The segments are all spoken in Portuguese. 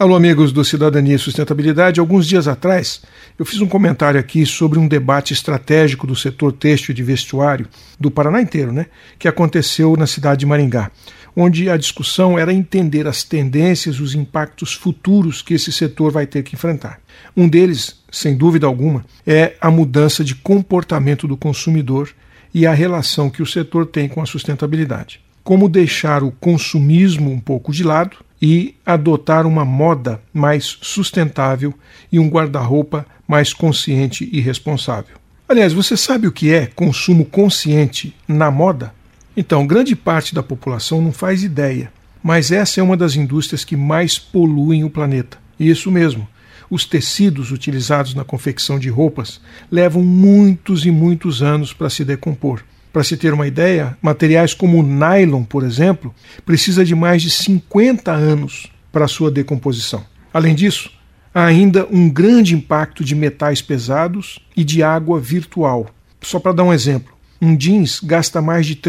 Alô, amigos do Cidadania e Sustentabilidade. Alguns dias atrás, eu fiz um comentário aqui sobre um debate estratégico do setor têxtil e de vestuário do Paraná inteiro, que aconteceu na cidade de Maringá, onde a discussão era entender as tendências e os impactos futuros que esse setor vai ter que enfrentar. Um deles, sem dúvida alguma, é a mudança de comportamento do consumidor e a relação que o setor tem com a sustentabilidade. Como deixar o consumismo um pouco de lado e adotar uma moda mais sustentável e um guarda-roupa mais consciente e responsável. Aliás, você sabe o que é consumo consciente na moda? Então, grande parte da população não faz ideia, mas essa é uma das indústrias que mais poluem o planeta. E isso mesmo, os tecidos utilizados na confecção de roupas levam muitos e muitos anos para se decompor. Para se ter uma ideia, materiais como o nylon, por exemplo, precisa de mais de 50 anos para sua decomposição. Além disso, há ainda um grande impacto de metais pesados e de água virtual. Só para dar um exemplo, um jeans gasta mais de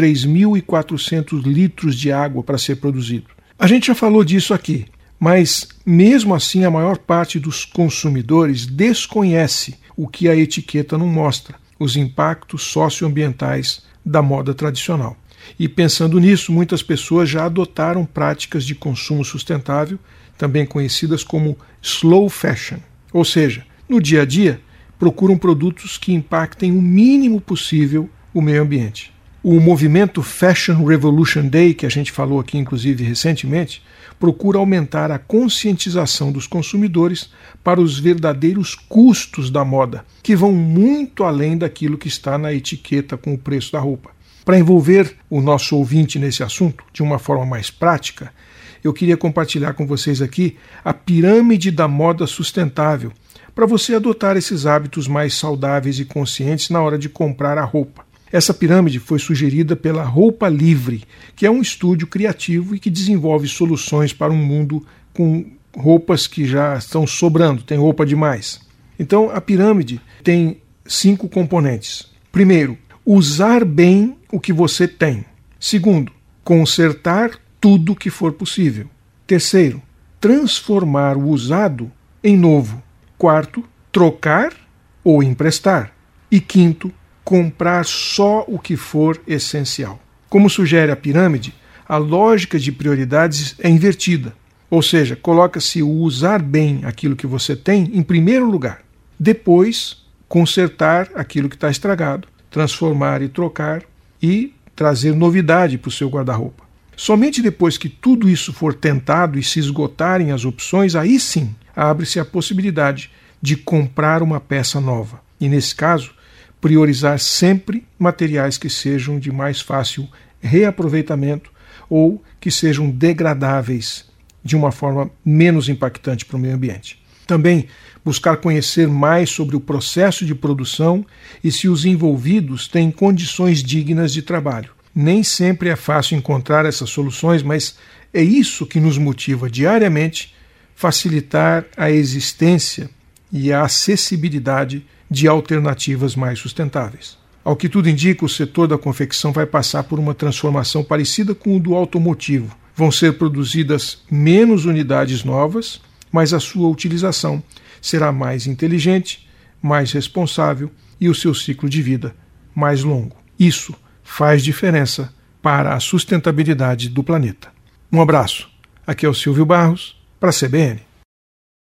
3.400 litros de água para ser produzido. A gente já falou disso aqui, mas mesmo assim a maior parte dos consumidores desconhece o que a etiqueta não mostra, os impactos socioambientais da moda tradicional. E pensando nisso, muitas pessoas já adotaram práticas de consumo sustentável, também conhecidas como slow fashion. Ou seja, no dia a dia, procuram produtos que impactem o mínimo possível o meio ambiente. O movimento Fashion Revolution Day, que a gente falou aqui inclusive recentemente, procura aumentar a conscientização dos consumidores para os verdadeiros custos da moda, que vão muito além daquilo que está na etiqueta com o preço da roupa. Para envolver o nosso ouvinte nesse assunto de uma forma mais prática, eu queria compartilhar com vocês aqui a pirâmide da moda sustentável, para você adotar esses hábitos mais saudáveis e conscientes na hora de comprar a roupa. Essa pirâmide foi sugerida pela Roupa Livre, que é um estúdio criativo e que desenvolve soluções para um mundo com roupas que já estão sobrando, tem roupa demais. Então, a pirâmide tem 5 componentes. Primeiro, usar bem o que você tem. Segundo, consertar tudo que for possível. Terceiro, transformar o usado em novo. Quarto, trocar ou emprestar. E quinto, comprar só o que for essencial. Como sugere a pirâmide, a lógica de prioridades é invertida, ou seja, coloca-se o usar bem aquilo que você tem em primeiro lugar. Depois, consertar aquilo que está estragado, transformar e trocar e trazer novidade para o seu guarda-roupa. Somente depois que tudo isso for tentado e se esgotarem as opções, aí sim abre-se a possibilidade de comprar uma peça nova. E nesse caso, priorizar sempre materiais que sejam de mais fácil reaproveitamento ou que sejam degradáveis de uma forma menos impactante para o meio ambiente. Também buscar conhecer mais sobre o processo de produção e se os envolvidos têm condições dignas de trabalho. Nem sempre é fácil encontrar essas soluções, mas é isso que nos motiva diariamente facilitar a existência e a acessibilidade de alternativas mais sustentáveis. Ao que tudo indica, o setor da confecção vai passar por uma transformação parecida com o do automotivo. Vão ser produzidas menos unidades novas, mas a sua utilização será mais inteligente, mais responsável e o seu ciclo de vida mais longo. Isso faz diferença para a sustentabilidade do planeta. Um abraço. Aqui é o Silvio Barros, para a CBN.